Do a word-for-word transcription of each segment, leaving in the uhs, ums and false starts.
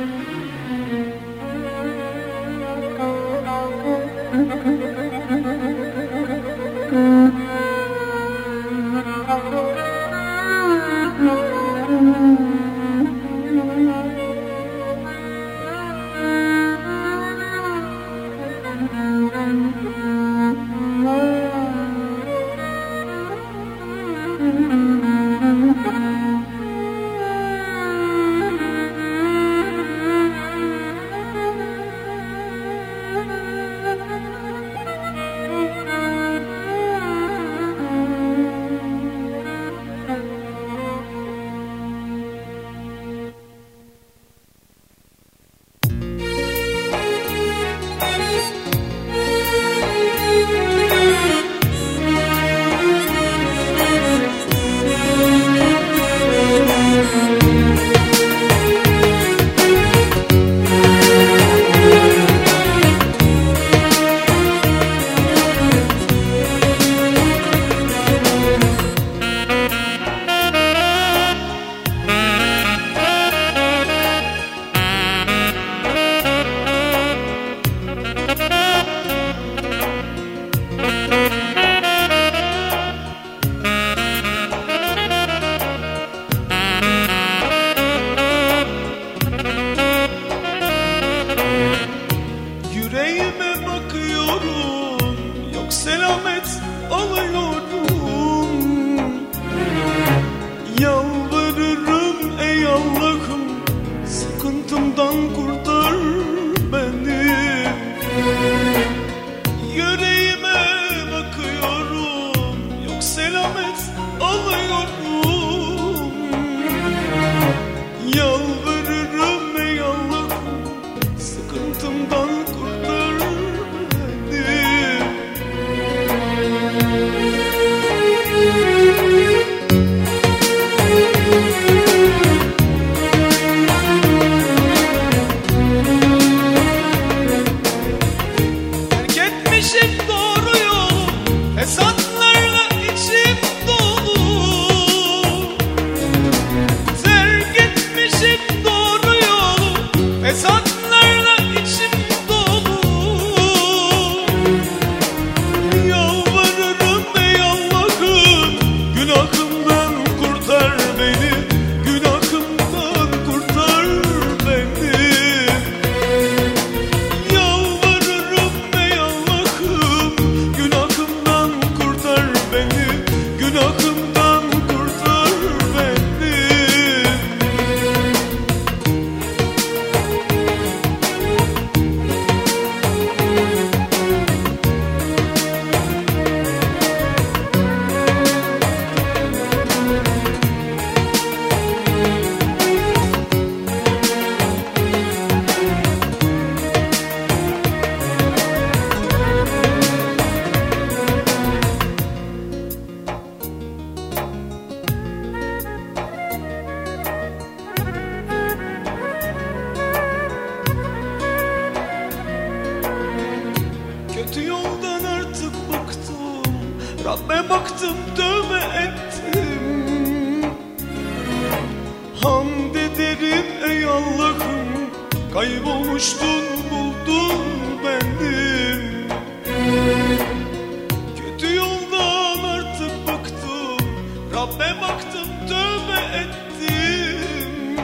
Rabbe baktım, tövbe ettim. Hamd ederim ey Allah'ım, kaybolmuştun buldun bendim. Kötü yoldan artık bıktım, Rabbe baktım, tövbe ettim.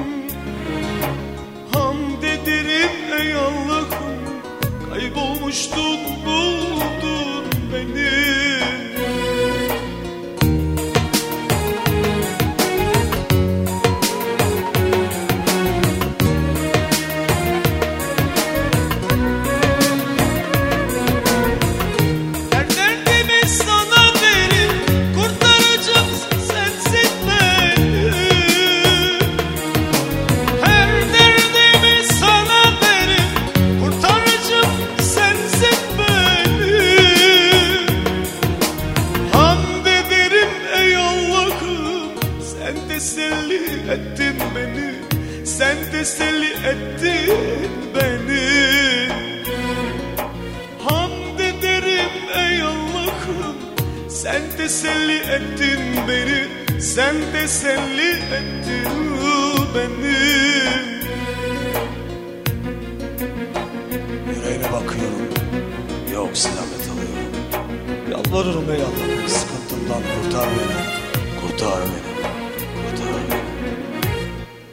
Hamd ederim ey Allah'ım, kaybolmuştun buldun beni. Ettin beni, sen teselli ettin beni. Hamd ederim ey Allah'ım, sen teselli ettin beni, sen teselli ettin beni. bakıyorum, yok selamet alıyorum. Yalvarırım ey Allah'ım, sıkıntımdan kurtar beni, kurtar beni.